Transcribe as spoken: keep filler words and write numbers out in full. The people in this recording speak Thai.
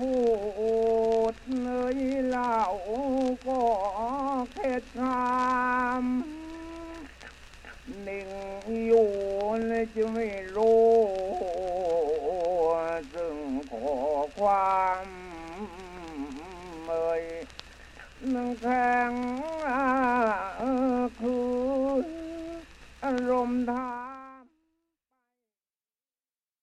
พูดเลยเล่าก็แค่ทำหนึ่งอยู่จะไม่รู้ซึ่งขอความเอ่ยนังแข่ง